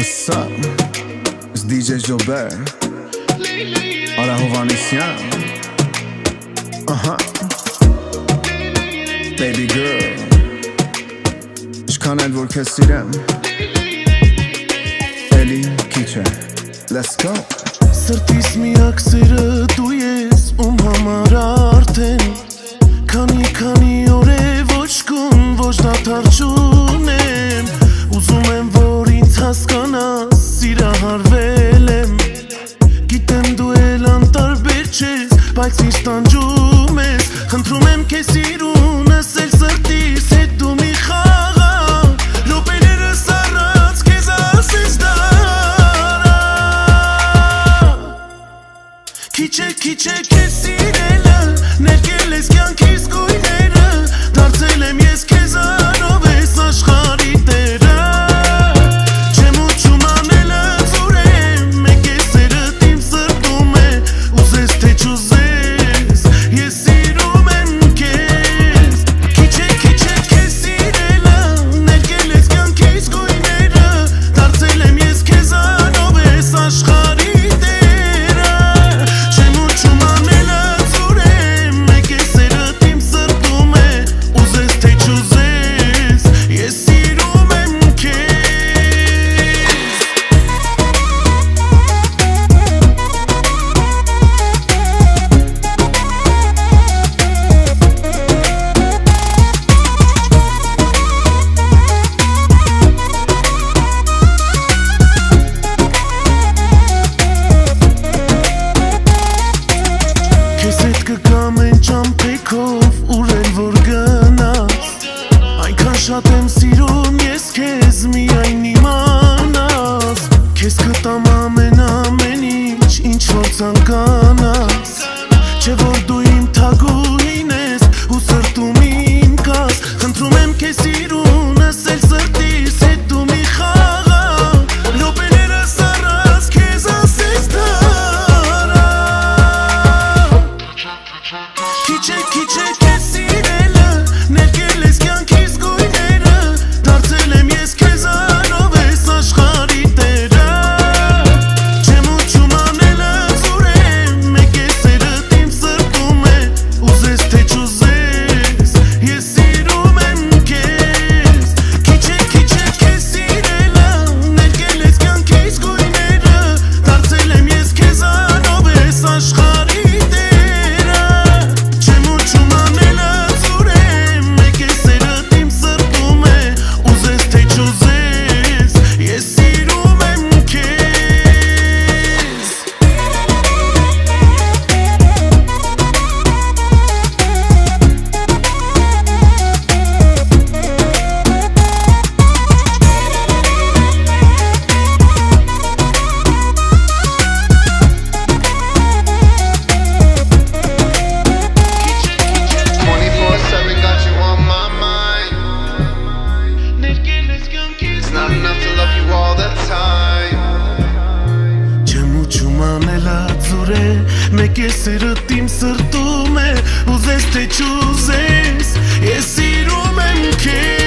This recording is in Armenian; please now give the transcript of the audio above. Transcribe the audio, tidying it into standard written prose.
What's up? It's DJ Jobert Ara Hovanesyan. Baby girl Shkanel vor kes sirem Eli kiqe Let's go. Sërtis miak sërë tu jes hamar arten Kani ore voçkun voçdatar qunem Uzumem vor inc haskanas sira harvelem Gitem duelan tar berqes Bajt si shtan gjumes Khëndrumem kesirune sel sërtis e du mi khaga Lopele rësarat keza sizdara Kiqe kesirele Nerkeles kjan kis kujnere Darcelem jes kezanove sa shkaritere Qemu qumane lëzure Me keserët im sërdume Uzes te quzes Jesirume n'kes Kiqe kesirele Nerkeles kjan kis kujnere Darcelem jes kezanove sa shkaritere Շատ եմ սիրում ես քեզ միայն իմանաս Քեզ կտամ ամեն ինչ որ ցանկանաս Չէ որ դու իմ թագուհին ես ու սրտում իմ կաս Խնդրում եմ քեզ սիրունս էլ սրտիս հետ դու մի խաղա Լոպեներս առած քեզ ասես դարա Kiqe քեզ սիրելը ներկել ես կյանքիս Darcelem jes kezanove sa shkaritera Qemu qumane lëzure Me keserët im sërtume Uzes te quzes Jesirume n'kes Kiqe kesirela Nerkeles kjankis kujnere Darcelem jes kezanove sa shkaritera Qemu qumane lëzure Me keserët im sërtume Uzes te quzes Jesirume n'kes Me keserët im sërtume Uzes te quzes Jesirume n'kes